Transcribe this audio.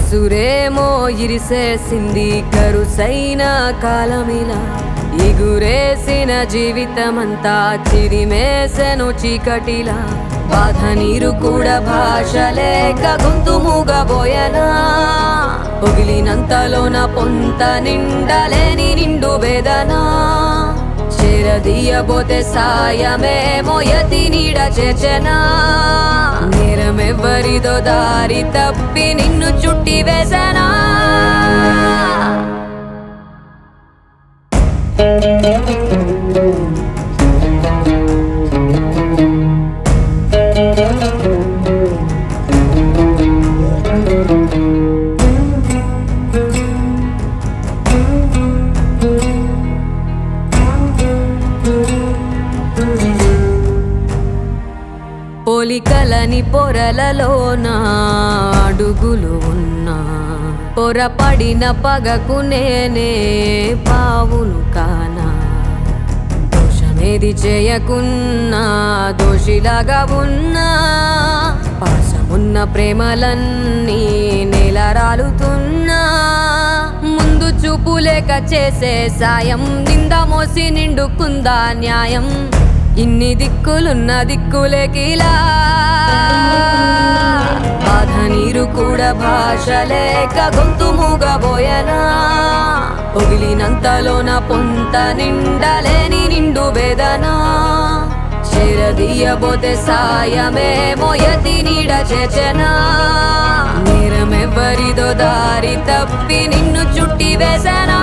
ఉసురేమో ఇరిసేసింది కరుసైన కాలమిలా ఎగురేసిన జీవితమంతా చిరిమేసెను చీకటిలా బాధ నీరు కూడా భాష లేక గొంతు మూగబోయనా పొగిలినంతలోన పొంత నిండలేని నిండు వేదనా చేరదీయబోతే సాయమేమో యతి నీడ చేర్చెనా నేరమెవ్వరిదో దారి తప్పి నిన్ను చుట్టి వేసనా పోలికలని పొరలలోన అడుగులు ఉన్నా పొరపడిన పగకు నేనే పావును కానా దోషమేది చేయకున్నా దోషిలాగా ఉన్నా పాసమున్న ప్రేమలన్నీ నేలరాలుతున్నా ముందు చూపు లేక చేసే సాయం నింద మోసి నిండుకుందా న్యాయం ఇన్ని దిక్కులున్న దిక్కులేకిలా బాధ నీరు కూడా భాష లేక గొంతు మూగబోయనా పొగిలినంతలోన పొంత నిండలేని నిండు వేదనా చేరదీయబోతే సాయమేమో యతి నీడ చేర్చెనా నేరమెవ్వరిదో దారి తప్పి నిన్ను చుట్టి వేసనా